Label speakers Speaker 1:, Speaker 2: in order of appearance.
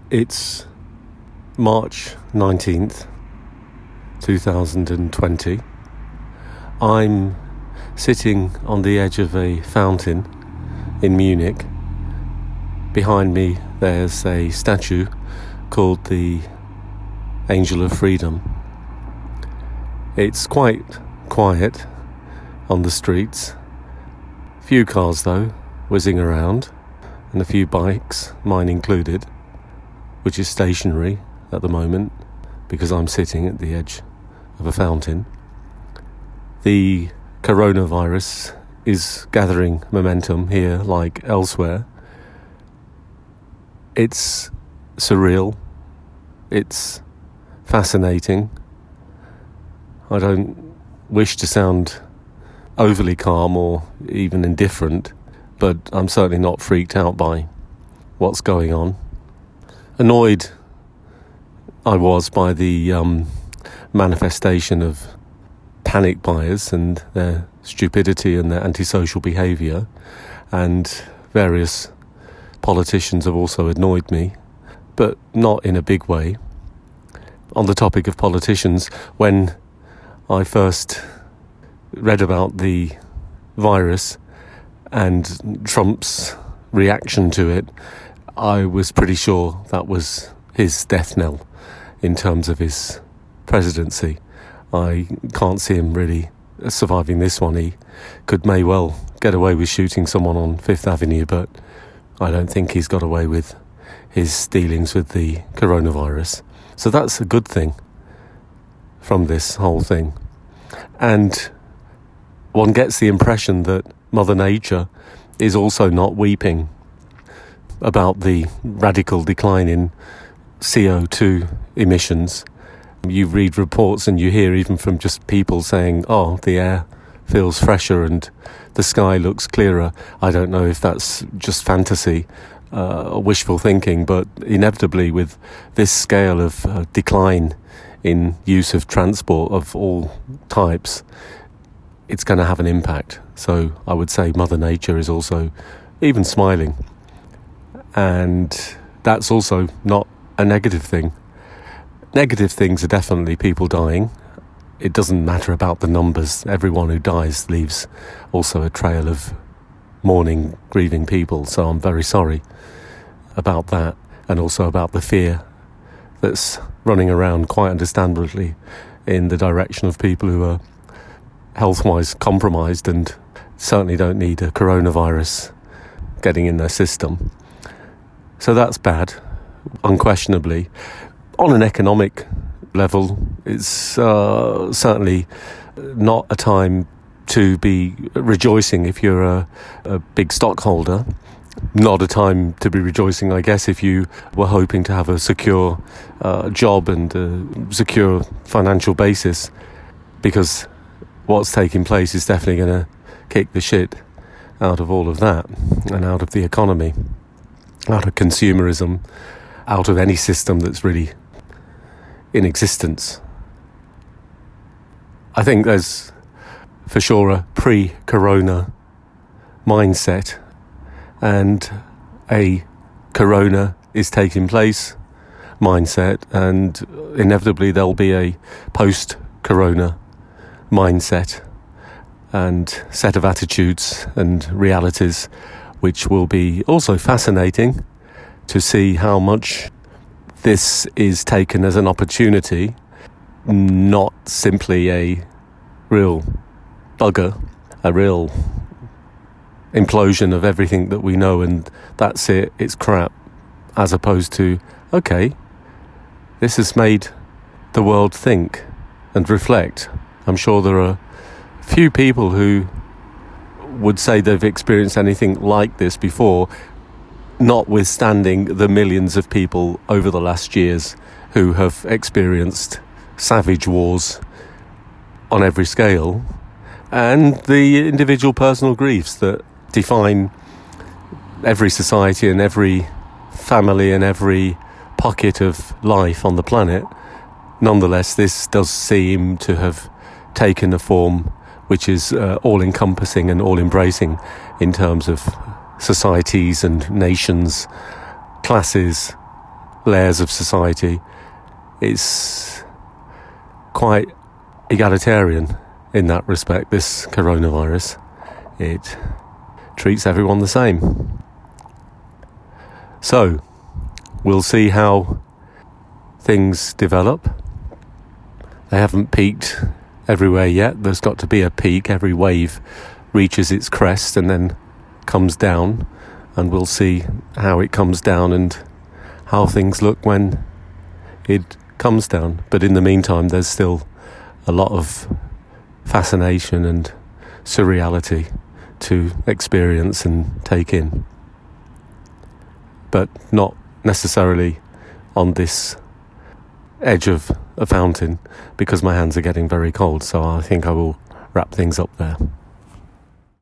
Speaker 1: It's March 19th, 2020. I'm sitting on the edge of a fountain in Munich. Behind me there's a statue called the Angel of Freedom. It's quite quiet on the streets. Few cars though, whizzing around, and a few bikes, mine included, which is stationary at the moment because I'm sitting at the edge of a fountain. The coronavirus is gathering momentum here like elsewhere. It's surreal. It's fascinating. I don't wish to sound overly calm or even indifferent, but I'm certainly not freaked out by what's going on. Annoyed I was by the manifestation of panic buyers and their stupidity and their antisocial behaviour, and various politicians have also annoyed me, but not in a big way. On the topic of politicians, when I first read about the virus and Trump's reaction to it, I was pretty sure that was his death knell in terms of his presidency. I can't see him really surviving this one. He may well get away with shooting someone on Fifth Avenue, but I don't think he's got away with his dealings with the coronavirus. So that's a good thing from this whole thing. And one gets the impression that Mother Nature is also not weeping about the radical decline in CO2 emissions. You read reports and you hear even from just people saying, oh, the air feels fresher and the sky looks clearer. I don't know if that's just fantasy or wishful thinking, but inevitably with this scale of decline in use of transport of all types, it's going to have an impact. So I would say Mother Nature is also even smiling. And that's also not a negative thing. Negative things are definitely people dying. It doesn't matter about the numbers. Everyone who dies leaves also a trail of mourning, grieving people. So I'm very sorry about that, and also about the fear that's running around quite understandably in the direction of people who are health-wise compromised and certainly don't need a coronavirus getting in their system. So that's bad, unquestionably. On an economic level, it's certainly not a time to be rejoicing if you're a big stockholder. Not a time to be rejoicing, I guess, if you were hoping to have a secure job and a secure financial basis, because what's taking place is definitely going to kick the shit out of all of that and out of the economy, out of consumerism, out of any system that's really in existence. I think there's for sure a pre-corona mindset, and a corona is taking place mindset, and inevitably there'll be a post-corona mindset and set of attitudes and realities, which will be also fascinating to see how much this is taken as an opportunity, not simply a real bugger, a real implosion of everything that we know and that's it, it's crap, as opposed to, okay, this has made the world think and reflect. I'm sure there are few people who would say they've experienced anything like this before, notwithstanding the millions of people over the last years who have experienced savage wars on every scale, and the individual personal griefs that define every society and every family and every pocket of life on the planet. Nonetheless, this does seem to have taken a form which is all-encompassing and all-embracing in terms of societies and nations, classes, layers of society, it's quite egalitarian in that respect, this coronavirus. It treats everyone the same. So, we'll see how things develop. They haven't peaked everywhere yet. There's got to be a peak. Every wave reaches its crest and then comes down, and we'll see how it comes down and how things look when it comes down. But in the meantime, there's still a lot of fascination and surreality to experience and take in, but not necessarily on this edge of a fountain, because my hands are getting very cold. So I think I will wrap things up there.